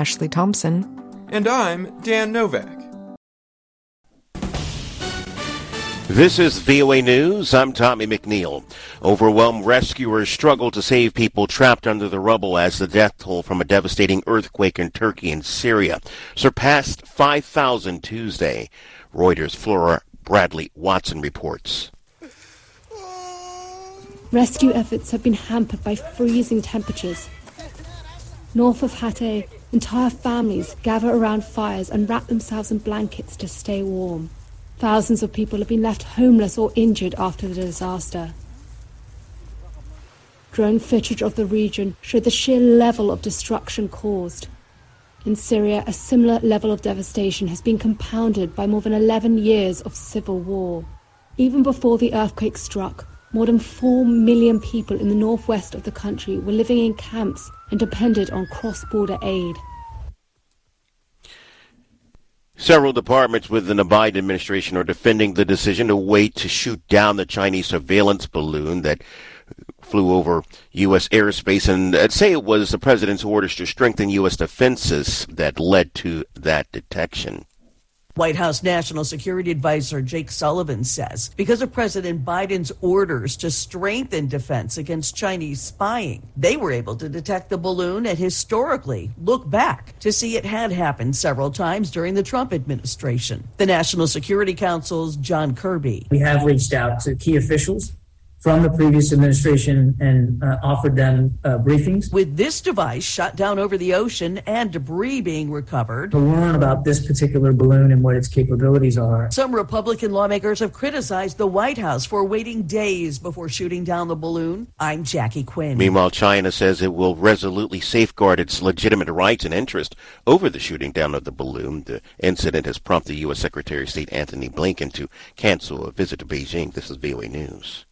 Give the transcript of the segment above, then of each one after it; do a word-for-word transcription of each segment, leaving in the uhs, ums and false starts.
Ashley Thompson. And I'm Dan Novak. This is V O A News. I'm Tommy McNeil. Overwhelmed rescuers struggle to save people trapped under the rubble as the death toll from a devastating earthquake in Turkey and Syria surpassed five thousand Tuesday. Reuters' Flora Bradley Watson reports. Rescue efforts have been hampered by freezing temperatures. North of Hatay, entire families gather around fires and wrap themselves in blankets to stay warm. Thousands of people have been left homeless or injured after the disaster. Drone footage of the region showed the sheer level of destruction caused. In Syria, a similar level of devastation has been compounded by more than eleven years of civil war. Even before the earthquake struck, more than four million people in the northwest of the country were living in camps and depended on cross-border aid. Several departments within the Biden administration are defending the decision to wait to shoot down the Chinese surveillance balloon that flew over U S airspace, and I'd say it was the president's orders to strengthen U S defenses that led to that detection. White House National Security Advisor Jake Sullivan says because of President Biden's orders to strengthen defense against Chinese spying, they were able to detect the balloon and historically look back to see it had happened several times during the Trump administration. The National Security Council's John Kirby. We have reached out to key officials from the previous administration and uh, offered them uh, briefings. With this device shot down over the ocean and debris being recovered, to learn about this particular balloon and what its capabilities are. Some Republican lawmakers have criticized the White House for waiting days before shooting down the balloon. I'm Jackie Quinn. Meanwhile, China says it will resolutely safeguard its legitimate rights and interest over the shooting down of the balloon. The incident has prompted U S Secretary of State Anthony Blinken to cancel a visit to Beijing. This is V O A News.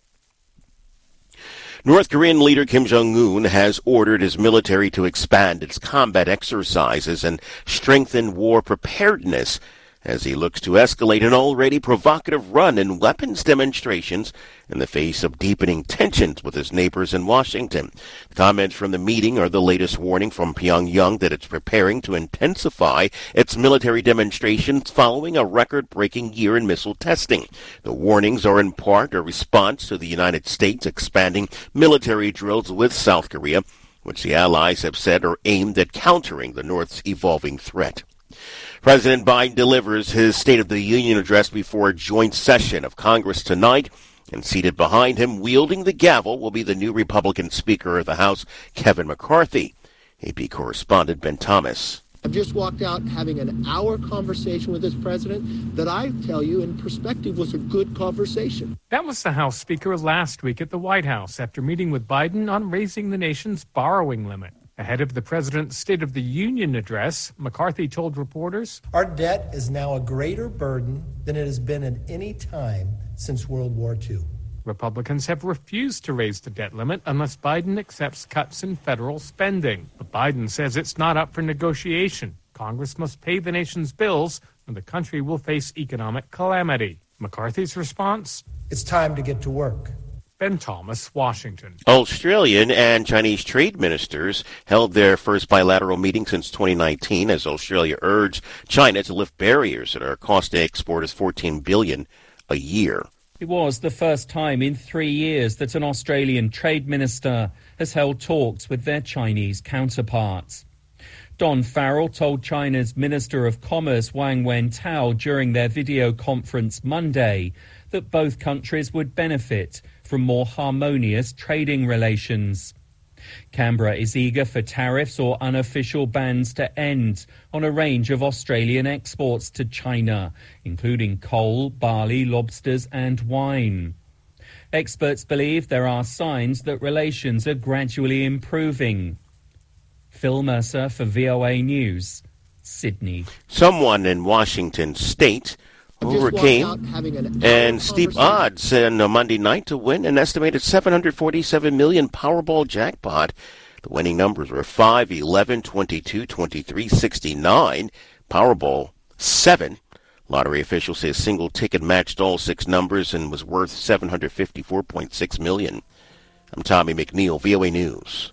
North Korean leader Kim Jong-un has ordered his military to expand its combat exercises and strengthen war preparedness as he looks to escalate an already provocative run in weapons demonstrations in the face of deepening tensions with his neighbors in Washington. The comments from the meeting are the latest warning from Pyongyang that it's preparing to intensify its military demonstrations following a record-breaking year in missile testing. The warnings are in part a response to the United States expanding military drills with South Korea, which the allies have said are aimed at countering the North's evolving threat. President Biden delivers his State of the Union address before a joint session of Congress tonight, and seated behind him, wielding the gavel, will be the new Republican Speaker of the House, Kevin McCarthy. A P correspondent Ben Thomas. I've just walked out having an hour conversation with this president that I tell you in perspective was a good conversation. That was the House Speaker last week at the White House after meeting with Biden on raising the nation's borrowing limit. Ahead of the president's State of the Union address, McCarthy told reporters, "Our debt is now a greater burden than it has been at any time since World War Two. Republicans have refused to raise the debt limit unless Biden accepts cuts in federal spending. But Biden says it's not up for negotiation. Congress must pay the nation's bills, and the country will face economic calamity. McCarthy's response? It's time to get to work." Ben Thomas, Washington. Australian and Chinese trade ministers held their first bilateral meeting since twenty nineteen as Australia urged China to lift barriers that are costing exporters fourteen billion dollars a year. It was the first time in three years that an Australian trade minister has held talks with their Chinese counterparts. Don Farrell told China's Minister of Commerce Wang Wentao during their video conference Monday that both countries would benefit from more harmonious trading relations. Canberra is eager for tariffs or unofficial bans to end on a range of Australian exports to China, including coal, barley, lobsters and wine. Experts believe there are signs that relations are gradually improving. Phil Mercer for V O A News, Sydney. Someone in Washington state overcame and steep odds on a Monday night to win an estimated seven hundred forty-seven million dollars Powerball jackpot. The winning numbers were five, eleven, twenty-two, twenty-three, sixty-nine. Powerball seven. Lottery officials say a single ticket matched all six numbers and was worth seven hundred fifty-four point six million dollars. I'm Tommy McNeil, V O A News.